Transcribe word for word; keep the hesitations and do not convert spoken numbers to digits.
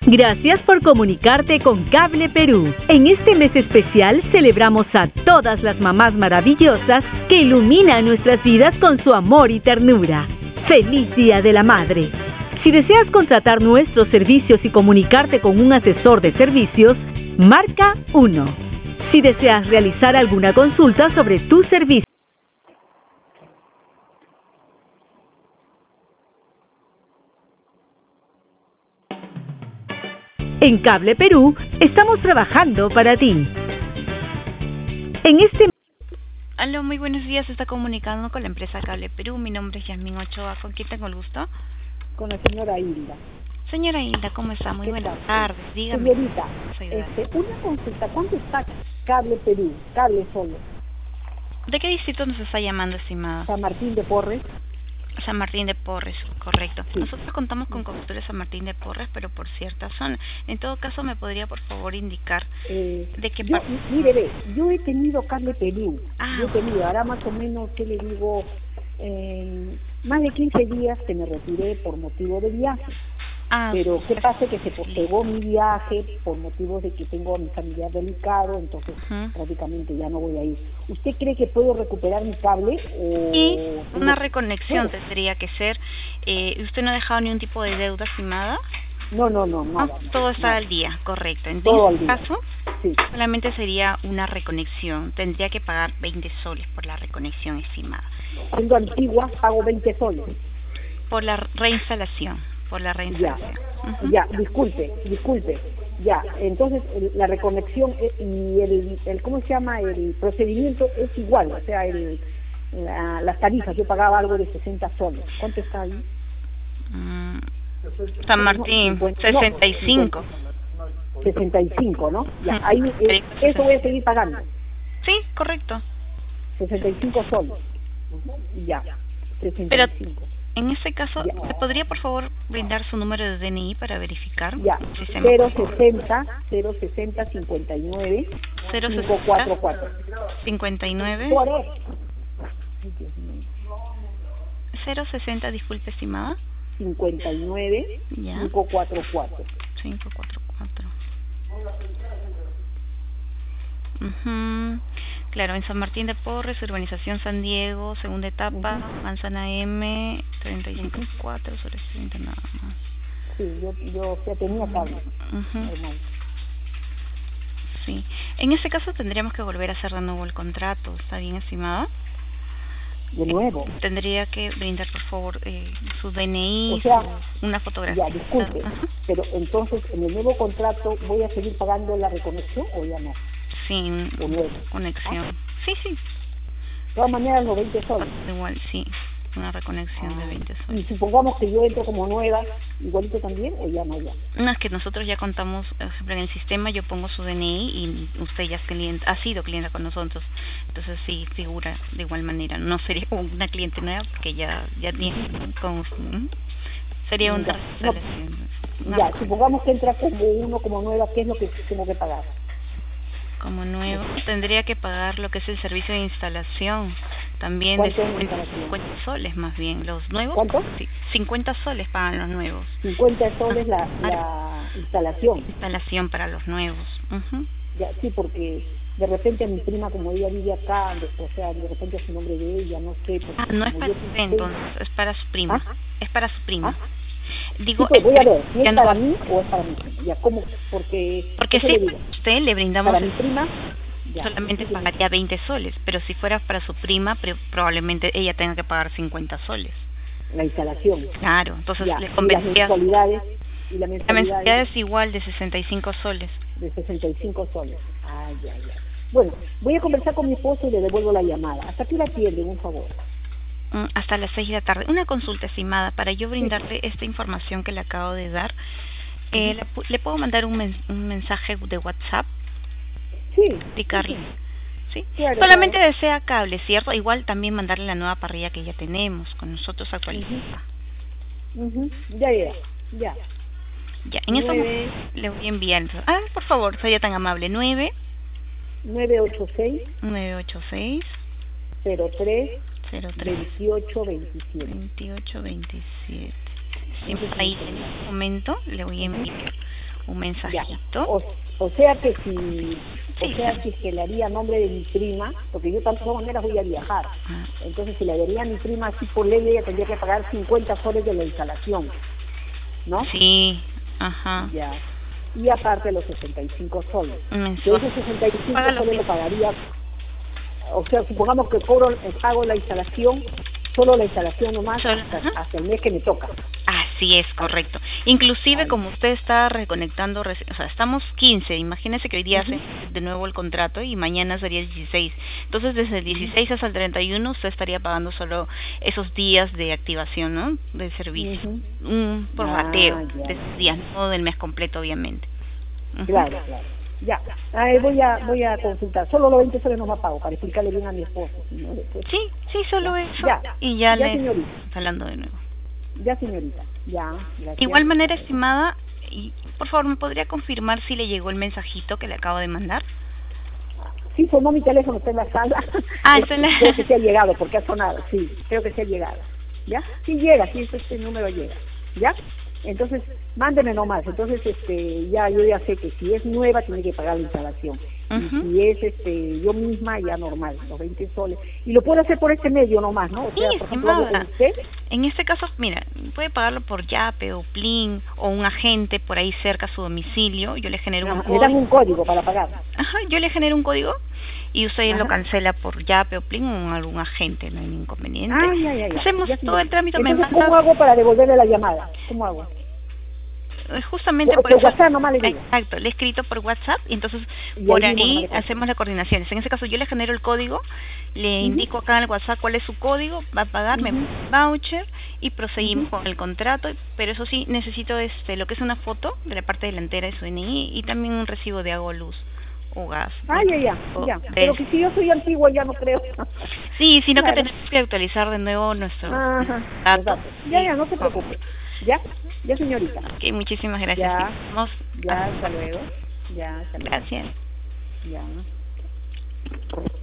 Gracias por comunicarte con Cable Perú. En este mes especial celebramos a todas las mamás maravillosas que iluminan nuestras vidas con su amor y ternura. ¡Feliz Día de la Madre! Si deseas contratar nuestros servicios y comunicarte con un asesor de servicios, marca uno. Si deseas realizar alguna consulta sobre tu servicio, en Cable Perú estamos trabajando para ti. En este Aló, muy buenos días. Se está comunicando con la empresa Cable Perú. Mi nombre es Yasmín Ochoa. ¿Con quién tengo el gusto? Con la señora Hilda. Señora Hilda, ¿cómo está? Muy buenas tardes. Dígame. Señorita, este, una consulta. ¿Cuánto está Cable Perú? Cable solo. ¿De qué distrito nos está llamando, estimado? San Martín de Porres. San Martín de Porres, correcto. Sí. Nosotros contamos con cobertura de San Martín de Porres, pero por cierta zona. En todo caso, ¿me podría, por favor, indicar Eh, de qué yo, parte? mire, ve, yo he tenido Cable Perú. Ah. Yo he tenido, ahora más o menos, ¿qué le digo? Eh, más de quince días que me retiré por motivo de viaje. Ah, Pero ¿qué pasa? Que se postergó mi viaje por motivos de que tengo a mi familiar delicado, entonces Ujú. prácticamente ya no voy a ir. ¿Usted cree que puedo recuperar mi cable? O Y tengo- una reconexión Bueno, tendría que ser. Eh, ¿Usted no ha dejado ni un tipo de deuda, estimada? No, no, no, No, nada. todo está nada. al día, correcto. En Todo este al día. caso, Sí. solamente sería una reconexión. Tendría que pagar veinte soles por la reconexión estimada. Siendo antigua, pago veinte soles. Por la reinstalación. Por la Ya, reinstalación. Ujú. ya, disculpe, disculpe. Ya, entonces el- la reconexión e- y el, el, ¿cómo se llama? El procedimiento es igual, o sea, el, la, las tarifas, yo pagaba algo de sesenta soles. ¿Cuánto está ahí? Mm, San Martín, No, cincuenta, sesenta y cinco. sesenta y cinco, ¿no? Ya, Ujú. ahí, eh, eso voy a seguir pagando, Sí, correcto. sesenta y cinco soles. Ya, sesenta Pero y cinco. en este caso, Ya. ¿me podría, por favor, brindar su número de D N I para verificar? Ya, Sistema, cero por favor. sesenta, cero sesenta, cincuenta y nueve, cero cinco cuatro cuatro. cincuenta y nueve Por eso. Ay, Dios mío. cero sesenta, disculpe, estimada. cincuenta y nueve, Ya. cinco cuatro cuatro. cinco cuatro cuatro. Ujú. Claro, en San Martín de Porres, urbanización San Diego, segunda etapa, Ujú. manzana M, treinta y cinco cuatro, sobre treinta nada más. Sí, yo, yo ya tenía cable. Ujú. Normal. Sí. En ese caso tendríamos que volver a hacer de nuevo el contrato, ¿está bien, estimada? De nuevo. Tendría que brindar, por favor, eh, su D N I, O sea, su- una fotografía. Ya, disculpe, Ajá. pero entonces en el nuevo contrato voy a seguir pagando la reconexión o ya no. Sin O nuevo. conexión. Sí, sí. De todas maneras, los veinte soles. Igual, sí. Una reconexión de veinte Y soles. supongamos que yo entro como nueva, igualito también, o ya no, ya. No, es que nosotros ya contamos, por ejemplo, en el sistema yo pongo su D N I y usted ya es cliente, ha sido cliente con nosotros, entonces sí figura de igual manera. No sería una cliente nueva porque ya ya tiene con ¿Mm? Sería una Ya, no, instalación. una Ya, reconexión. supongamos que entra como uno, como nueva, ¿qué es lo que tengo que pagar? Como nuevo, tendría que pagar lo que es el servicio de instalación, también de ¿Cuánto es la cincuenta, instalación? cincuenta soles más bien. Los nuevos, ¿Cuánto? sí, cincuenta soles pagan los nuevos. cincuenta soles la, la instalación. Instalación para los nuevos. Ujú. Ya, sí, porque de repente a mi prima, como ella vive acá, de- o sea, de repente es el nombre de ella, no sé. Porque Ah, no es como para yo usted estoy- entonces, es para su prima. ¿Ah? Es para su prima. ¿Ah? Digo, Sí, pues voy a ver, si ya es no para va- mí o es para mi prima. Ya, ¿cómo? Porque, porque ¿qué si le es digo? para usted le brindamos Para mi prima, ya. solamente Sí, pagaría veinte soles, pero si fuera para su prima, pre- probablemente ella tenga que pagar cincuenta soles. la instalación. Claro, entonces Ya, le y las convendría. mensualidades, y la La mensualidad mensualidad es igual de sesenta y cinco soles. de sesenta y cinco soles. Ah, ya, ya. Bueno, voy a conversar con mi esposo y le devuelvo la llamada. ¿Hasta qué la atienden, un favor? Mm, Hasta las seis de la tarde. Una consulta, estimada, para yo brindarle esta información que le acabo de dar. Eh, ¿le, pu- ¿Le puedo mandar un, men- un mensaje de WhatsApp? Sí. Explicarle. ¿Sí? Claro, Solamente claro. desea cable, ¿cierto? Igual también mandarle la nueva parrilla que ya tenemos con nosotros actualizada. Ujú, ya, ya, ya. Ya, en eso Nueve. le voy a enviar. entonces- Ah, por favor, sería tan amable. nueve nueve ocho seis, nueve ocho seis cero tres, cero tres veintiocho veintisiete. veintiocho veintisiete. Sí, ahí en este momento le voy a enviar un mensajito. O, o sea que si, Sí, o sea sí. que, que le haría nombre de mi prima, porque yo de todas maneras voy a viajar, Ah. entonces si le daría a mi prima así por ley, ella tendría que pagar cincuenta soles de la instalación, ¿no? Sí, ajá. Ya. Y aparte los sesenta y cinco soles. Que Mensual. esos sesenta y cinco Págalo soles bien. lo pagaría, o sea, supongamos que cobro, eh, pago la instalación, solo la instalación nomás, Solo, hasta, ajá. hasta el mes que me toca. Así es, correcto. Inclusive Ay. como usted está reconectando, reci- o sea, estamos quince, imagínese que hoy día Ujú. hace de nuevo el contrato y mañana sería dieciséis. Entonces desde el dieciséis hasta el treinta y uno usted estaría pagando solo esos días de activación, ¿no? Del servicio. Ujú. Un Ah, prorrateo ya. de esos días, no del mes completo, obviamente. Ujú. Claro, claro. Ya, Ay, voy a voy a consultar. Solo los veinte soles no me pago para explicarle bien a mi esposo. Si no, después... Sí, sí, solo Ya, eso. ya, Y ya, ya, le señorita. hablando de nuevo. Ya, señorita. Ya, gracias. Igual manera, estimada, y por favor, ¿me podría confirmar si le llegó el mensajito que le acabo de mandar? Sí, sonó mi teléfono, está en la sala. Ah, está en la- Creo que se ha llegado, porque ha sonado, sí, creo que se ha llegado. ¿Ya? Sí llega, sí, este, este número llega. ¿Ya? Entonces, mándeme nomás. Entonces, este, ya yo ya sé que si es nueva, tiene que pagar la instalación. Ujú. Y si es este, yo misma, ya normal, los veinte soles. Y lo puedo hacer por este medio nomás, ¿no? O sea, Sí, por ejemplo, hablo con estimada. usted. En este caso, mira, puede pagarlo por Yape o Plin o un agente por ahí cerca a su domicilio. Yo le genero un Ajá, me dan código. un código para pagar. Ajá, yo le genero un código y usted Ajá. lo cancela por Yape o Plin o algún agente, no hay ningún inconveniente. Ah, ya, ya, ya. Hacemos Ya, todo el trámite. Me Entonces, manda- ¿cómo hago para devolverle la llamada? ¿Cómo hago? Eh, justamente Por- por por eso, WhatsApp nomás le digo. exacto, le he escrito por WhatsApp y entonces Y por ahí mismo ahí nomás le paso. hacemos las coordinaciones. En ese caso yo le genero el código, le Ujú. indico acá en el WhatsApp cuál es su código, va a pagar, me Ujú. manda un voucher y proseguimos Ujú. con el contrato, pero eso sí necesito este lo que es una foto de la parte delantera de su D N I y también un recibo de agua, luz o gas. Ah, ya, ya, o ya. de- Pero que si yo soy antigua ya no creo. Sí, sino Claro. que tenemos que actualizar de nuevo nuestros Ajá, datos. exacto. Ya, y- ya, no se preocupe. Ya, ya, señorita. Ok, muchísimas gracias. Ya, Vamos ya, a- hasta luego. Ya, hasta luego. Gracias. Ya.